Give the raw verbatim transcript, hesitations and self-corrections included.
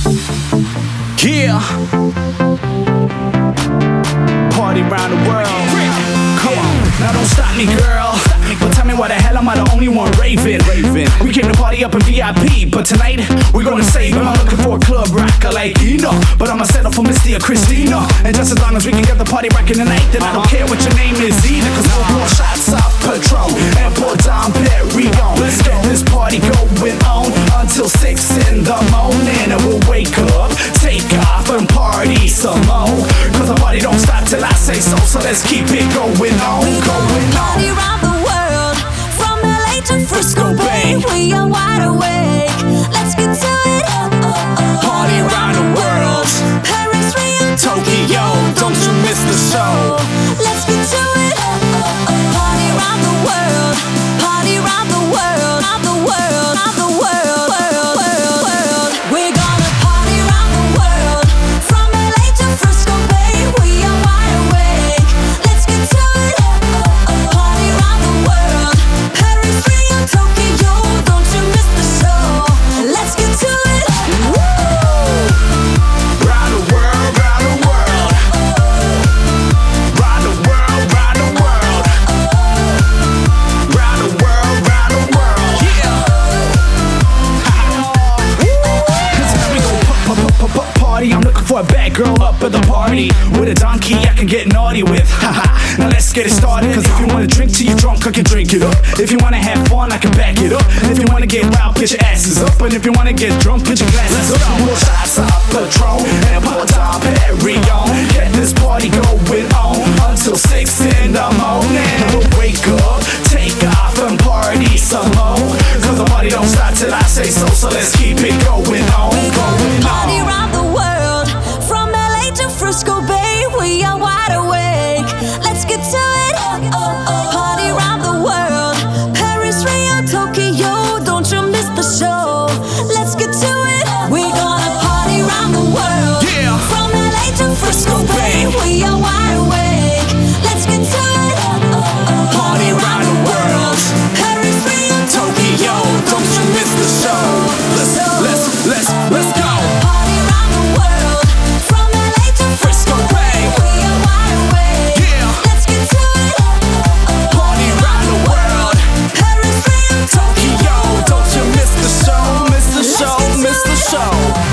Yeah. Party around the world. Come on, now don't stop me, girl. But tell me why the hell am I the only one raving? We came to party up in V I P, but tonight we're gonna save him. I'm looking for a club rocker like Eno, but I'ma settle for Misty or Christina. And just as long as we can get the party rocking tonight, then I don't care what your name is either. Cause we'll pour shots of Patron and pour Dom Perignon. Let's get this party going on until six in the morning. And we'll wake up, take off and party some more. Cause the party don't stop till I say so. So let's keep it going on, going on. Party around the world, from L A to Frisco Bay. We are wide awake. Let's get to it. Oh, oh, oh. Party around the world, Paris, Rio, Tokyo, don't you miss the show. Let's get to it. Oh, oh, oh. Party around the world, party around the world, around the world, around the world, world, world, world. We're gonna party around the world, from L A to Frisco Bay. We are wide awake. Let's get to it. Oh, oh, oh. Party around the world, Paris, Rio, Tokyo, don't you miss the show. Let's get to it. Woo! Round the world, round the world. Round the world, round the world. Round the world, round the world. Yeah. Tonight we gon' pa- pa- pa- pa- party. I'm looking for a bad girl up at the party with a donkey I can get naughty with. Haha. Now let's get it started. Cause if you wanna drink till you drunk, I can drink it up. If you wanna have fun, I can back it up. And if you wanna get wild, put your asses up. And if you wanna get drunk, put your glasses up. More shots of Patron and pour Dom Perignon. Get this party going on until six in the morning. We'll wake up, take off and party some more. Cause the party don't stop till I say so. So let's keep it going on, going Party on. around the world, from L A to Frisco Bay. We are wide awake. Let's get to it. Oh, oh, oh. Party around the world, Paris, Rio, Tokyo, don't you miss the show. Let's get to it. We're gonna party around the world, Yeah. from L A to Frisco Bay. We are wide awake. Let's get to it. Oh, oh, oh. Party around the world, Paris, Rio, Tokyo, don't you miss the show. Let's, let's, let's, let's go. Party around the world, from L A to Frisco Bay. We are wide awake. Yeah. Let's get to it. Party around the world, Paris, Rio, Tokyo, don't you miss the show, miss the show, miss the show.